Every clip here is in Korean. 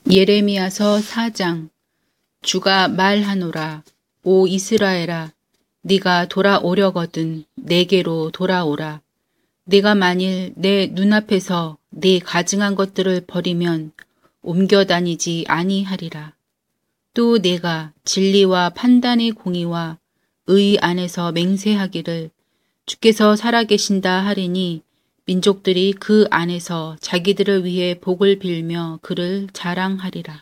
예레미야서 4장. 주가 말하노라. 오 이스라엘아, 네가 돌아오려거든 내게로 돌아오라. 네가 만일 내 눈앞에서 네 가증한 것들을 버리면 옮겨 다니지 아니하리라. 또 내가 진리와 판단의 공의와 의 안에서 맹세하기를 주께서 살아계신다 하리니 민족들이 그 안에서 자기들을 위해 복을 빌며 그를 자랑하리라.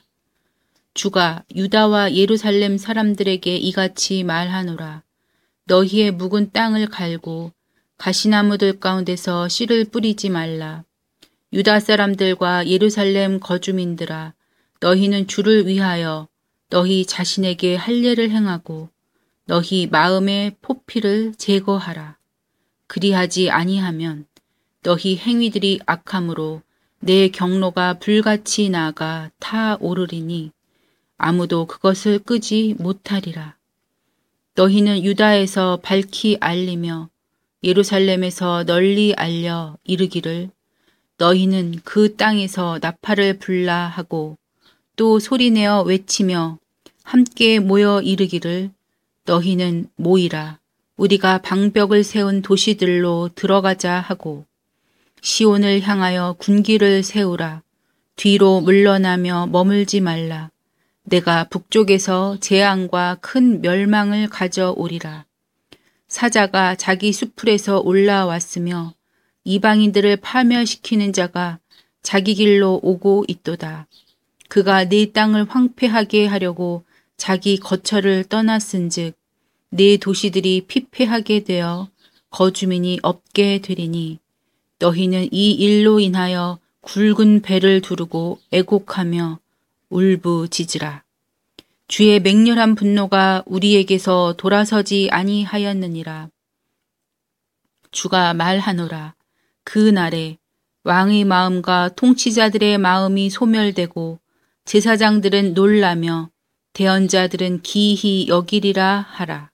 주가 유다와 예루살렘 사람들에게 이같이 말하노라. 너희의 묵은 땅을 갈고 가시나무들 가운데서 씨를 뿌리지 말라. 유다 사람들과 예루살렘 거주민들아, 너희는 주를 위하여 너희 자신에게 할례를 행하고 너희 마음의 포피를 제거하라. 그리하지 아니하면 너희 행위들이 악함으로 내 경로가 불같이 나가 타오르리니 아무도 그것을 끄지 못하리라. 너희는 유다에서 밝히 알리며 예루살렘에서 널리 알려 이르기를 너희는 그 땅에서 나팔을 불라 하고 또 소리내어 외치며 함께 모여 이르기를 너희는 모이라. 우리가 방벽을 세운 도시들로 들어가자 하고 시온을 향하여 군기를 세우라. 뒤로 물러나며 머물지 말라. 내가 북쪽에서 재앙과 큰 멸망을 가져오리라. 사자가 자기 수풀에서 올라왔으며 이방인들을 파멸시키는 자가 자기 길로 오고 있도다. 그가 네 땅을 황폐하게 하려고 자기 거처를 떠났은즉 네 도시들이 피폐하게 되어 거주민이 없게 되리니 너희는 이 일로 인하여 굵은 배를 두르고 애곡하며 울부짖으라. 주의 맹렬한 분노가 우리에게서 돌아서지 아니하였느니라. 주가 말하노라. 그 날에 왕의 마음과 통치자들의 마음이 소멸되고 제사장들은 놀라며 대언자들은 기이히 여기리라 하라.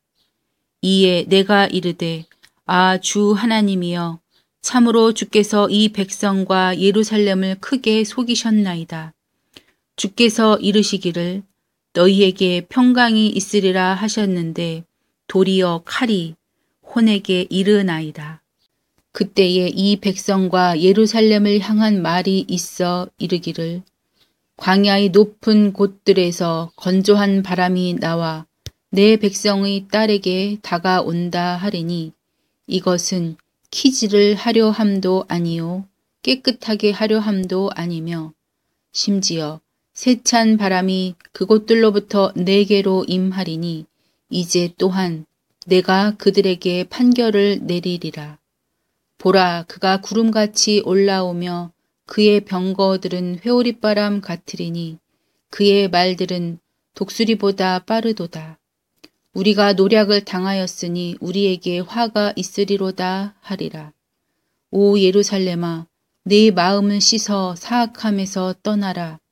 이에 내가 이르되 아 주 하나님이여, 참으로 주께서 이 백성과 예루살렘을 크게 속이셨나이다. 주께서 이르시기를 너희에게 평강이 있으리라 하셨는데 도리어 칼이 혼에게 이르나이다. 그때에 이 백성과 예루살렘을 향한 말이 있어 이르기를 광야의 높은 곳들에서 건조한 바람이 나와 내 백성의 딸에게 다가온다 하리니 이것은 키질을 하려 함도 아니요 깨끗하게 하려 함도 아니며 심지어 세찬 바람이 그곳들로부터 내게로 임하리니 이제 또한 내가 그들에게 판결을 내리리라. 보라, 그가 구름같이 올라오며 그의 병거들은 회오리바람 같으리니 그의 말들은 독수리보다 빠르도다. 우리가 노략을 당하였으니 우리에게 화가 있으리로다 하리라. 오 예루살렘아, 네 마음을 씻어 사악함에서 떠나라.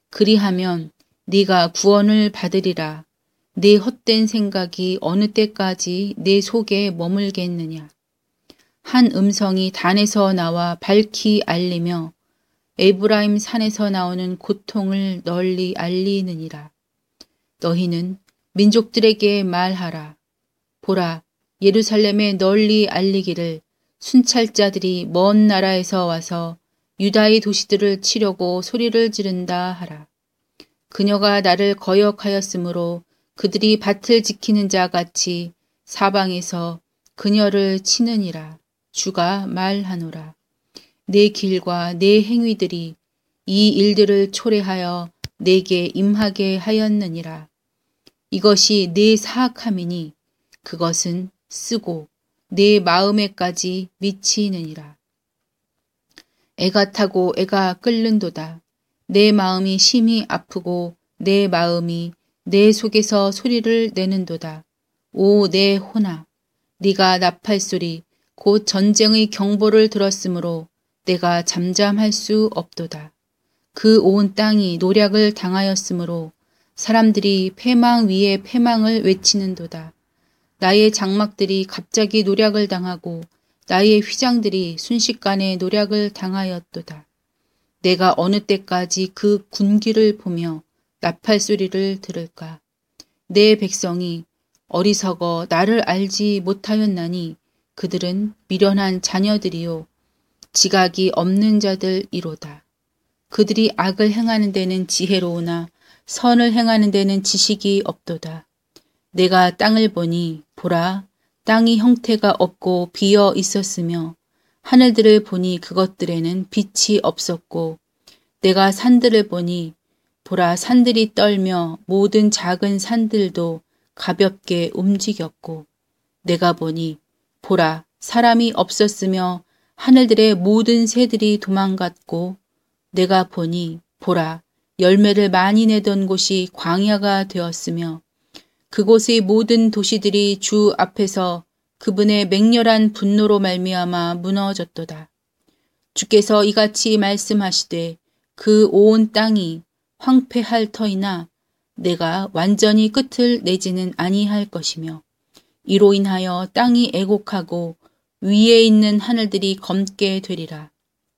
그리하면 네가 구원을 받으리라. 네 헛된 생각이 어느 때까지 내 속에 머물겠느냐. 한 음성이 단에서 나와 밝히 알리며 에브라임 산에서 나오는 고통을 널리 알리느니라. 너희는 민족들에게 말하라. 보라, 예루살렘에 널리 알리기를 순찰자들이 먼 나라에서 와서 유다의 도시들을 치려고 소리를 지른다 하라. 그녀가 나를 거역하였으므로 그들이 밭을 지키는 자 같이 사방에서 그녀를 치느니라. 주가 말하노라. 내 길과 내 행위들이 이 일들을 초래하여 내게 임하게 하였느니라. 이것이 내 사악함이니 그것은 쓰고 내 마음에까지 미치느니라. 애가 타고 애가 끓는도다. 내 마음이 심히 아프고 내 마음이 내 속에서 소리를 내는도다. 오 내 혼아, 네가 나팔소리 곧 전쟁의 경보를 들었으므로 내가 잠잠할 수 없도다. 그 온 땅이 노략을 당하였으므로 사람들이 패망 위에 패망을 외치는도다. 나의 장막들이 갑자기 노략을 당하고 나의 휘장들이 순식간에 노략을 당하였도다. 내가 어느 때까지 그 군기를 보며 나팔 소리를 들을까? 내 백성이 어리석어 나를 알지 못하였나니 그들은 미련한 자녀들이요 지각이 없는 자들이로다. 그들이 악을 행하는 데는 지혜로우나 선을 행하는 데는 지식이 없도다. 내가 땅을 보니 보라 땅이 형태가 없고 비어 있었으며 하늘들을 보니 그것들에는 빛이 없었고 내가 산들을 보니 보라 산들이 떨며 모든 작은 산들도 가볍게 움직였고 내가 보니 보라 사람이 없었으며 하늘들의 모든 새들이 도망갔고 내가 보니 보라 열매를 많이 내던 곳이 광야가 되었으며 그곳의 모든 도시들이 주 앞에서 그분의 맹렬한 분노로 말미암아 무너졌도다. 주께서 이같이 말씀하시되 그 온 땅이 황폐할 터이나 내가 완전히 끝을 내지는 아니할 것이며 이로 인하여 땅이 애곡하고 위에 있는 하늘들이 검게 되리라.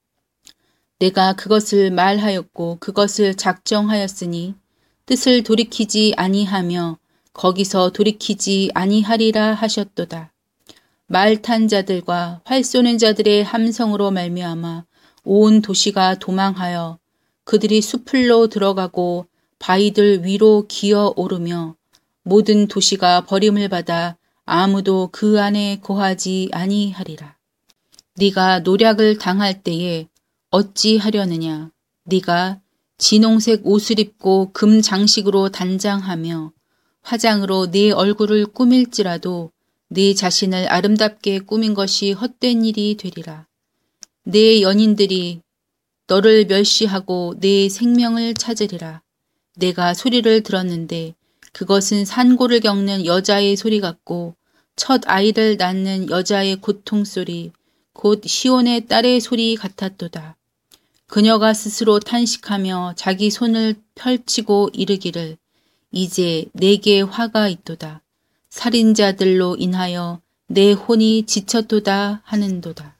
내가 그것을 말하였고 그것을 작정하였으니 뜻을 돌이키지 아니하며 거기서 돌이키지 아니하리라 하셨도다. 말 탄 자들과 활 쏘는 자들의 함성으로 말미암아 온 도시가 도망하여 그들이 수풀로 들어가고 바위들 위로 기어 오르며 모든 도시가 버림을 받아 아무도 그 안에 거하지 아니하리라. 네가 노략을 당할 때에 어찌하려느냐? 네가 진홍색 옷을 입고 금 장식으로 단장하며 화장으로 네 얼굴을 꾸밀지라도 네 자신을 아름답게 꾸민 것이 헛된 일이 되리라. 네 연인들이 너를 멸시하고 네 생명을 찾으리라. 내가 소리를 들었는데 그것은 산고를 겪는 여자의 소리 같고 첫 아이를 낳는 여자의 고통소리 곧 시온의 딸의 소리 같았도다. 그녀가 스스로 탄식하며 자기 손을 펼치고 이르기를 이제 내게 화가 있도다. 살인자들로 인하여 내 혼이 지쳤도다 하는도다.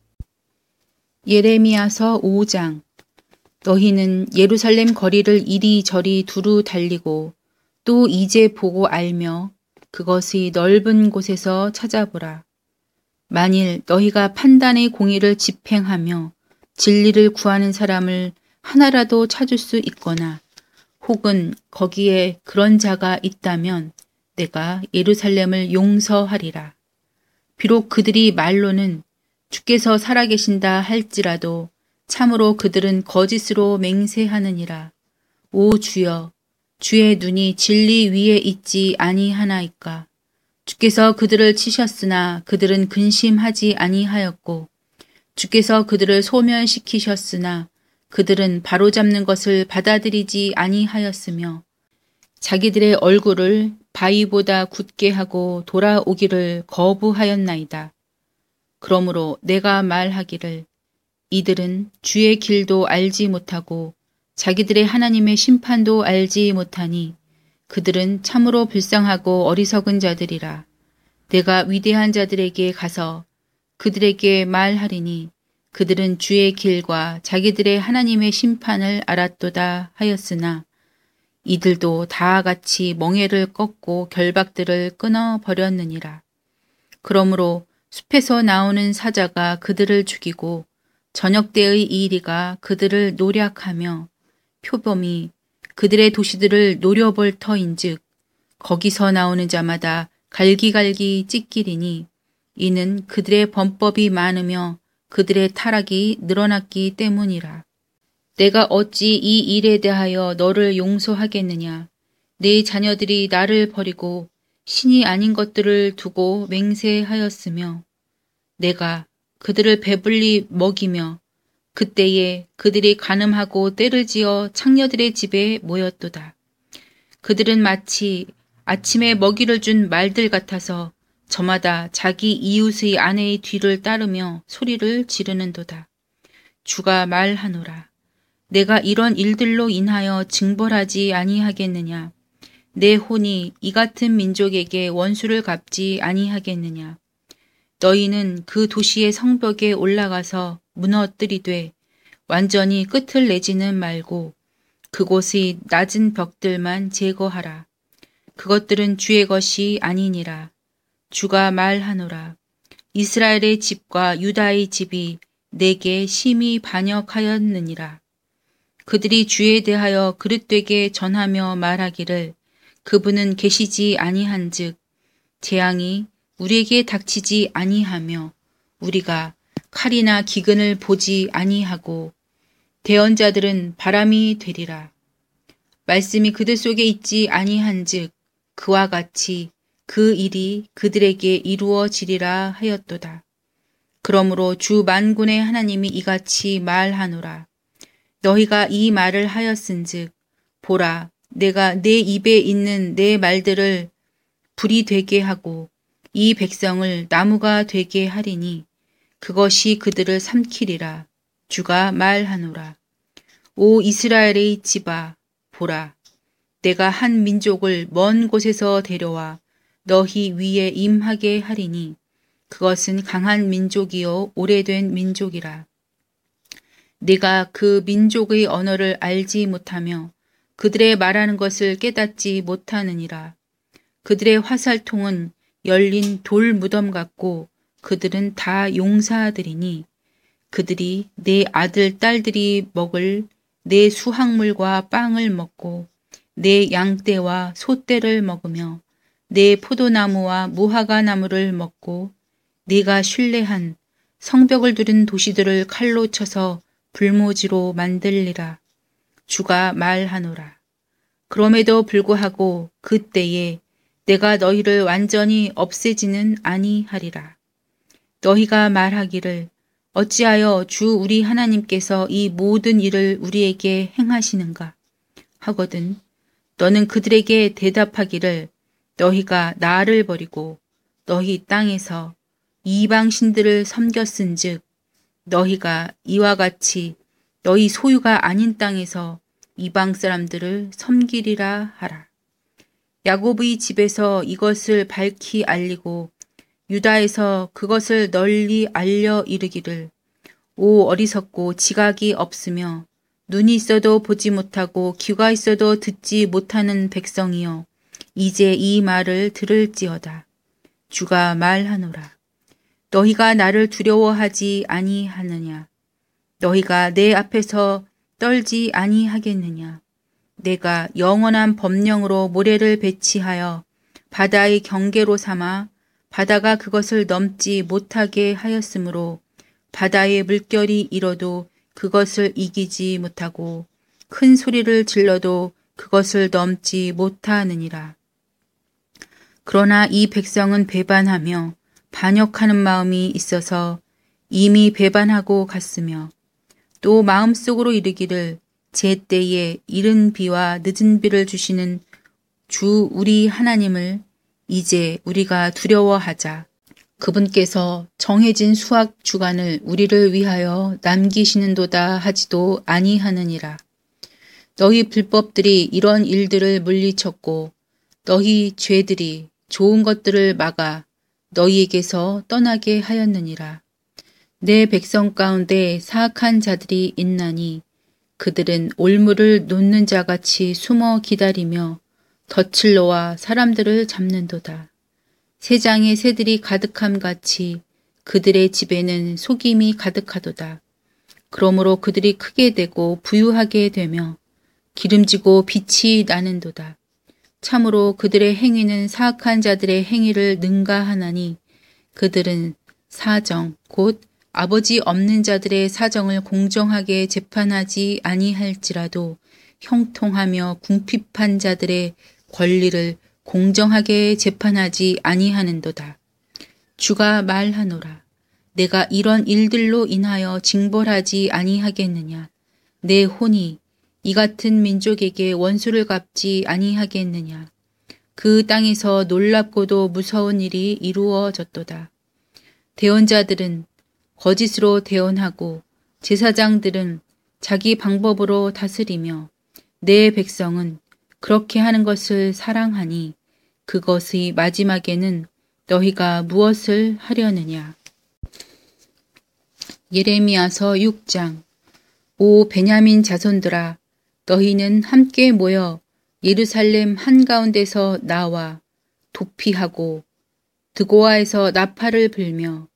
예레미야서 5장. 너희는 예루살렘 거리를 이리저리 두루 달리고 또 이제 보고 알며 그것의 넓은 곳에서 찾아보라. 만일 너희가 판단의 공의를 집행하며 진리를 구하는 사람을 하나라도 찾을 수 있거나 혹은 거기에 그런 자가 있다면 내가 예루살렘을 용서하리라. 비록 그들이 말로는 주께서 살아계신다 할지라도 참으로 그들은 거짓으로 맹세하느니라. 오 주여, 주의 눈이 진리 위에 있지 아니하나이까. 주께서 그들을 치셨으나 그들은 근심하지 아니하였고 주께서 그들을 소멸시키셨으나 그들은 바로잡는 것을 받아들이지 아니하였으며 자기들의 얼굴을 바위보다 굳게 하고 돌아오기를 거부하였나이다. 그러므로 내가 말하기를 이들은 주의 길도 알지 못하고 자기들의 하나님의 심판도 알지 못하니 그들은 참으로 불쌍하고 어리석은 자들이라. 내가 위대한 자들에게 가서 그들에게 말하리니 그들은 주의 길과 자기들의 하나님의 심판을 알았도다 하였으나 이들도 다 같이 멍에를 꺾고 결박들을 끊어버렸느니라. 그러므로 숲에서 나오는 사자가 그들을 죽이고 저녁 때의 이리가 그들을 노략하며 표범이 그들의 도시들을 노려볼 터인즉 거기서 나오는 자마다 갈기갈기 찢기리니 이는 그들의 범법이 많으며 그들의 타락이 늘어났기 때문이라. 내가 어찌 이 일에 대하여 너를 용서하겠느냐. 네 자녀들이 나를 버리고 신이 아닌 것들을 두고 맹세하였으며 내가 그들을 배불리 먹이며 그때에 그들이 간음하고 떼를 지어 창녀들의 집에 모였도다. 그들은 마치 아침에 먹이를 준 말들 같아서 저마다 자기 이웃의 아내의 뒤를 따르며 소리를 지르는도다. 주가 말하노라. 내가 이런 일들로 인하여 징벌하지 아니하겠느냐. 내 혼이 이 같은 민족에게 원수를 갚지 아니하겠느냐. 너희는 그 도시의 성벽에 올라가서 무너뜨리되 완전히 끝을 내지는 말고 그곳의 낮은 벽들만 제거하라. 그것들은 주의 것이 아니니라. 주가 말하노라. 이스라엘의 집과 유다의 집이 내게 심히 반역하였느니라. 그들이 주에 대하여 그릇되게 전하며 말하기를 그분은 계시지 아니한즉 재앙이 우리에게 닥치지 아니하며 우리가 칼이나 기근을 보지 아니하고 대언자들은 바람이 되리라. 말씀이 그들 속에 있지 아니한즉 그와 같이 그 일이 그들에게 이루어지리라 하였도다. 그러므로 주 만군의 하나님이 이같이 말하노라. 너희가 이 말을 하였은즉 보라 내가 내 입에 있는 내 말들을 불이 되게 하고 이 백성을 나무가 되게 하리니 그것이 그들을 삼키리라. 주가 말하노라. 오 이스라엘의 집아 보라 내가 한 민족을 먼 곳에서 데려와 너희 위에 임하게 하리니 그것은 강한 민족이요 오래된 민족이라. 내가 그 민족의 언어를 알지 못하며 그들의 말하는 것을 깨닫지 못하느니라. 그들의 화살통은 열린 돌 무덤 같고 그들은 다 용사들이니 그들이 내 아들 딸들이 먹을 내 수확물과 빵을 먹고 내 양떼와 소떼를 먹으며 내 포도나무와 무화과나무를 먹고 네가 신뢰한 성벽을 두른 도시들을 칼로 쳐서 불모지로 만들리라. 주가 말하노라. 그럼에도 불구하고 그때에 내가 너희를 완전히 없애지는 아니하리라. 너희가 말하기를 어찌하여 주 우리 하나님께서 이 모든 일을 우리에게 행하시는가 하거든 너는 그들에게 대답하기를 너희가 나를 버리고 너희 땅에서 이방 신들을 섬겼은즉 너희가 이와 같이 너희 소유가 아닌 땅에서 이방 사람들을 섬기리라 하라. 야곱의 집에서 이것을 밝히 알리고 유다에서 그것을 널리 알려 이르기를 오 어리석고 지각이 없으며 눈이 있어도 보지 못하고 귀가 있어도 듣지 못하는 백성이여 이제 이 말을 들을지어다. 주가 말하노라. 너희가 나를 두려워하지 아니하느냐. 너희가 내 앞에서 떨지 아니하겠느냐. 내가 영원한 법령으로 모래를 배치하여 바다의 경계로 삼아 바다가 그것을 넘지 못하게 하였으므로 바다의 물결이 일어도 그것을 이기지 못하고 큰 소리를 질러도 그것을 넘지 못하느니라. 그러나 이 백성은 배반하며 반역하는 마음이 있어서 이미 배반하고 갔으며 또 마음속으로 이르기를 제 때에 이른 비와 늦은 비를 주시는 주 우리 하나님을 이제 우리가 두려워하자. 그분께서 정해진 수확 주간을 우리를 위하여 남기시는도다 하지도 아니하느니라. 너희 불법들이 이런 일들을 물리쳤고 너희 죄들이 좋은 것들을 막아 너희에게서 떠나게 하였느니라. 내 백성 가운데 사악한 자들이 있나니 그들은 올무를 놓는 자같이 숨어 기다리며 덫을 놓아 사람들을 잡는도다. 새장에 새들이 가득함 같이 그들의 집에는 속임이 가득하도다. 그러므로 그들이 크게 되고 부유하게 되며 기름지고 빛이 나는도다. 참으로 그들의 행위는 사악한 자들의 행위를 능가하나니 그들은 사정 곧 아버지 없는 자들의 사정을 공정하게 재판하지 아니할지라도 형통하며 궁핍한 자들의 권리를 공정하게 재판하지 아니하는도다. 주가 말하노라. 내가 이런 일들로 인하여 징벌하지 아니하겠느냐. 내 혼이 이 같은 민족에게 원수를 갚지 아니하겠느냐. 그 땅에서 놀랍고도 무서운 일이 이루어졌도다. 대언자들은 거짓으로 대언하고 제사장들은 자기 방법으로 다스리며 내 백성은 그렇게 하는 것을 사랑하니 그것의 마지막에는 너희가 무엇을 하려느냐. 예레미야서 6장. 오 베냐민 자손들아, 너희는 함께 모여 예루살렘 한가운데서 나와 도피하고 드고아에서 나팔을 불며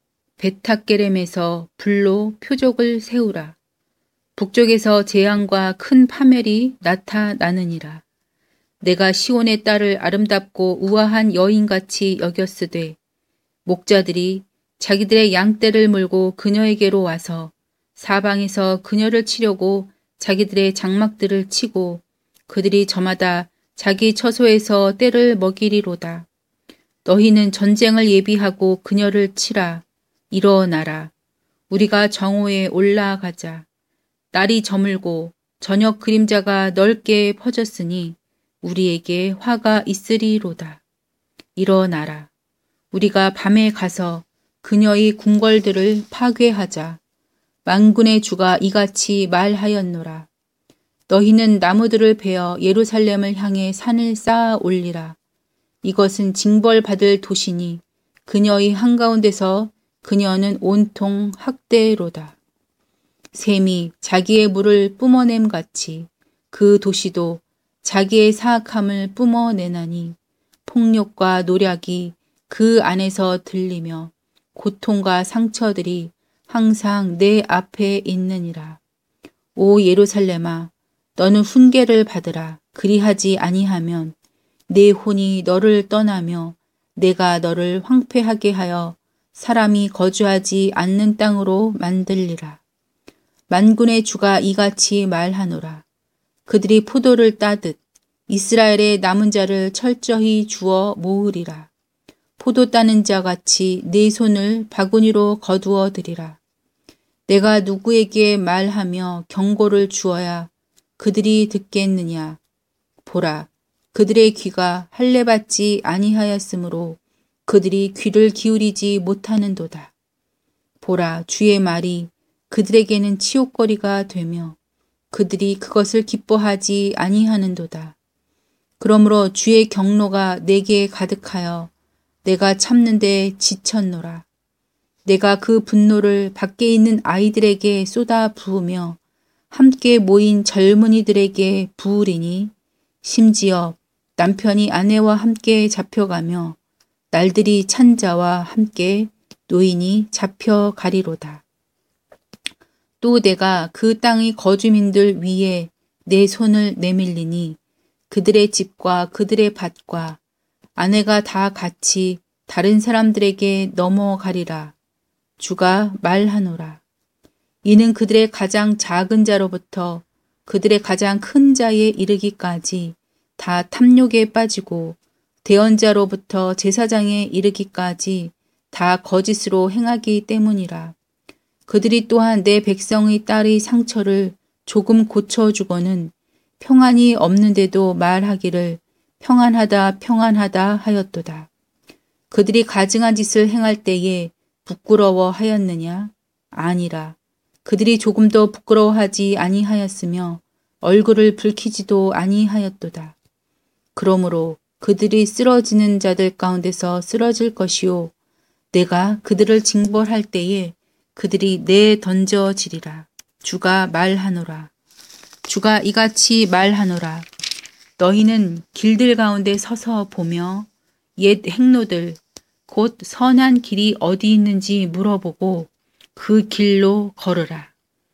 베타게렘에서 불로 표적을 세우라. 북쪽에서 재앙과 큰 파멸이 나타나느니라. 내가 시온의 딸을 아름답고 우아한 여인같이 여겼으되 목자들이 자기들의 양떼를 몰고 그녀에게로 와서 사방에서 그녀를 치려고 자기들의 장막들을 치고 그들이 저마다 자기 처소에서 떼를 먹이리로다. 너희는 전쟁을 예비하고 그녀를 치라. 일어나라. 우리가 정오에 올라가자. 날이 저물고 저녁 그림자가 넓게 퍼졌으니 우리에게 화가 있으리로다. 일어나라. 우리가 밤에 가서 그녀의 궁궐들을 파괴하자. 만군의 주가 이같이 말하였노라. 너희는 나무들을 베어 예루살렘을 향해 산을 쌓아 올리라. 이것은 징벌받을 도시니 그녀의 한가운데서 그녀는 온통 학대로다. 샘이 자기의 물을 뿜어냄 같이 그 도시도 자기의 사악함을 뿜어내나니 폭력과 노략이 그 안에서 들리며 고통과 상처들이 항상 내 앞에 있느니라. 오 예루살렘아, 너는 훈계를 받으라. 그리하지 아니하면 내 혼이 너를 떠나며 내가 너를 황폐하게 하여 사람이 거주하지 않는 땅으로 만들리라. 만군의 주가 이같이 말하노라. 그들이 포도를 따듯 이스라엘의 남은 자를 철저히 주어 모으리라. 포도 따는 자 같이 내 손을 바구니로 거두어 드리라. 내가 누구에게 말하며 경고를 주어야 그들이 듣겠느냐. 보라, 그들의 귀가 할례받지 아니하였으므로 그들이 귀를 기울이지 못하는도다. 보라, 주의 말이 그들에게는 치욕거리가 되며 그들이 그것을 기뻐하지 아니하는도다. 그러므로 주의 경노가 내게 가득하여 내가 참는데 지쳤노라. 내가 그 분노를 밖에 있는 아이들에게 쏟아 부으며 함께 모인 젊은이들에게 부으리니 심지어 남편이 아내와 함께 잡혀가며 날들이 찬 자와 함께 노인이 잡혀가리로다. 또 내가 그 땅의 거주민들 위에 내 손을 내밀리니 그들의 집과 그들의 밭과 아내가 다 같이 다른 사람들에게 넘어가리라. 주가 말하노라. 이는 그들의 가장 작은 자로부터 그들의 가장 큰 자에 이르기까지 다 탐욕에 빠지고 대언자로부터 제사장에 이르기까지 다 거짓으로 행하기 때문이라. 그들이 또한 내 백성의 딸의 상처를 조금 고쳐주고는 평안이 없는데도 말하기를 평안하다 평안하다 하였도다. 그들이 가증한 짓을 행할 때에 부끄러워 하였느냐? 아니라. 그들이 조금도 부끄러워하지 아니하였으며 얼굴을 붉히지도 아니하였도다. 그러므로 그들이 쓰러지는 자들 가운데서 쓰러질 것이요 내가 그들을 징벌할 때에 그들이 내던져지리라. 주가 말하노라. 주가 이같이 말하노라. 너희는 길들 가운데 서서 보며 옛 행로들 곧 선한 길이 어디 있는지 물어보고 그 길로 걸으라.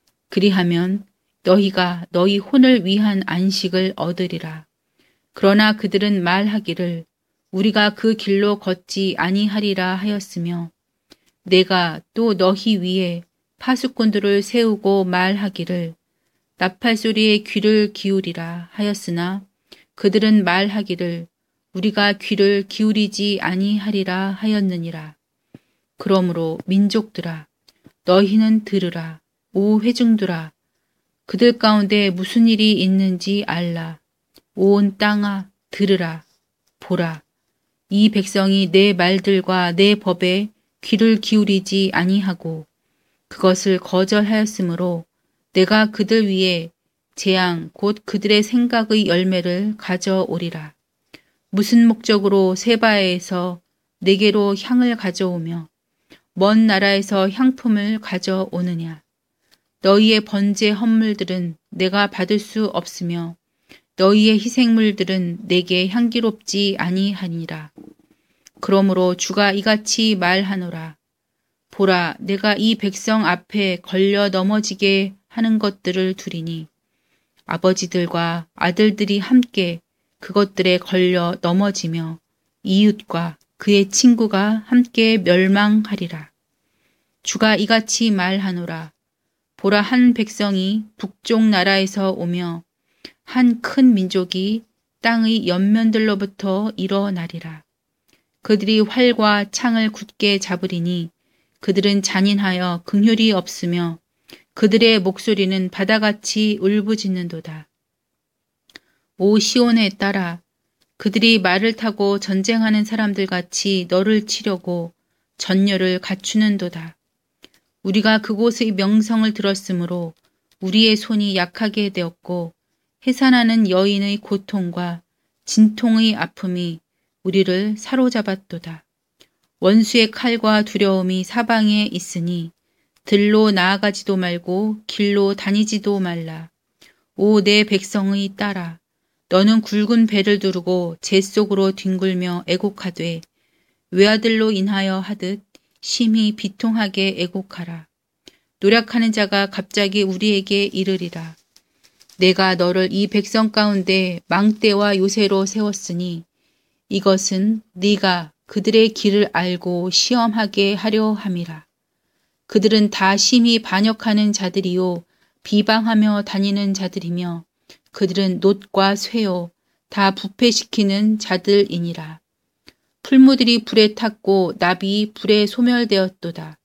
그리하면 너희가 너희 혼을 위한 안식을 얻으리라. 그러나 그들은 말하기를 우리가 그 길로 걷지 아니하리라 하였으며 내가 또 너희 위에 파수꾼들을 세우고 말하기를 나팔 소리에 귀를 기울이라 하였으나 그들은 말하기를 우리가 귀를 기울이지 아니하리라 하였느니라. 그러므로 민족들아 너희는 들으라. 오 회중들아 그들 가운데 무슨 일이 있는지 알라. 온 땅아 들으라. 보라. 이 백성이 내 말들과 내 법에 귀를 기울이지 아니하고 그것을 거절하였으므로 내가 그들 위에 재앙 곧 그들의 생각의 열매를 가져오리라. 무슨 목적으로 세바에서 내게로 향을 가져오며 먼 나라에서 향품을 가져오느냐. 너희의 번제 헌물들은 내가 받을 수 없으며 너희의 희생물들은 내게 향기롭지 아니하니라. 그러므로 주가 이같이 말하노라. 보라, 내가 이 백성 앞에 걸려 넘어지게 하는 것들을 두리니 아버지들과 아들들이 함께 그것들에 걸려 넘어지며 이웃과 그의 친구가 함께 멸망하리라. 주가 이같이 말하노라. 보라, 한 백성이 북쪽 나라에서 오며 한 큰 민족이 땅의 옆면들로부터 일어나리라. 그들이 활과 창을 굳게 잡으리니 그들은 잔인하여 긍휼이 없으며 그들의 목소리는 바다같이 울부짖는도다. 오 시온의 딸아, 그들이 말을 타고 전쟁하는 사람들같이 너를 치려고 전열을 갖추는도다. 우리가 그곳의 명성을 들었으므로 우리의 손이 약하게 되었고 해산하는 여인의 고통과 진통의 아픔이 우리를 사로잡았도다. 원수의 칼과 두려움이 사방에 있으니 들로 나아가지도 말고 길로 다니지도 말라. 오 내 백성의 딸아, 너는 굵은 배를 두르고 재 속으로 뒹굴며 애곡하되 외아들로 인하여 하듯 심히 비통하게 애곡하라. 노력하는 자가 갑자기 우리에게 이르리라. 내가 너를 이 백성 가운데 망대와 요새로 세웠으니 이것은 네가 그들의 길을 알고 시험하게 하려 함이라. 그들은 다 심히 반역하는 자들이요 비방하며 다니는 자들이며 그들은 놋과 쇠요 다 부패시키는 자들이니라. 풀무들이 불에 탔고 나비 불에 소멸되었도다.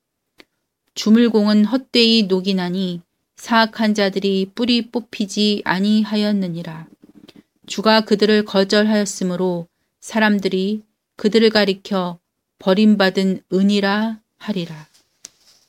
주물공은 헛되이 녹이나니 사악한 자들이 뿌리 뽑히지 아니하였느니라. 주가 그들을 거절하였으므로 사람들이 그들을 가리켜 버림받은 은이라 하리라.